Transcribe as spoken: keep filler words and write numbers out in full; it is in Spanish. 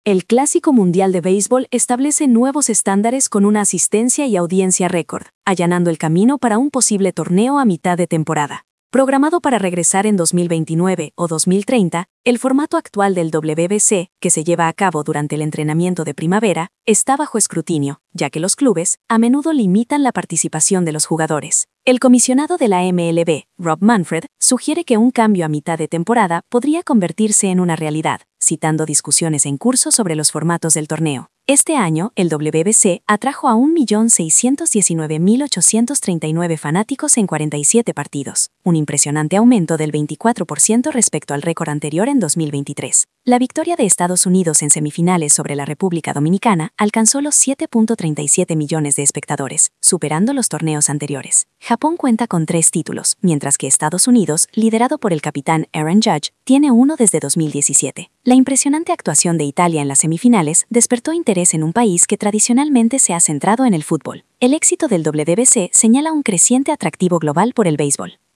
El Clásico Mundial de Béisbol establece nuevos estándares con una asistencia y audiencia récord, allanando el camino para un posible torneo a mitad de temporada. Programado para regresar en dos mil veintinueve o dos mil treinta, el formato actual del W B C, que se lleva a cabo durante el entrenamiento de primavera, está bajo escrutinio, ya que los clubes a menudo limitan la participación de los jugadores. El comisionado de la M L B, Rob Manfred, sugiere que un cambio a mitad de temporada podría convertirse en una realidad, citando discusiones en curso sobre los formatos del torneo. Este año, el W B C atrajo a un millón seiscientos diecinueve mil ochocientos treinta y nueve fanáticos en cuarenta y siete partidos, un impresionante aumento del veinticuatro por ciento respecto al récord anterior en dos mil veintitrés. La victoria de Estados Unidos en semifinales sobre la República Dominicana alcanzó los siete punto treinta y siete millones de espectadores, superando los torneos anteriores. Japón cuenta con tres títulos, mientras que Estados Unidos, liderado por el capitán Aaron Judge, tiene uno desde dos mil diecisiete. La impresionante actuación de Italia en las semifinales despertó interés en un país que tradicionalmente se ha centrado en el fútbol. El éxito del W B C señala un creciente atractivo global por el béisbol.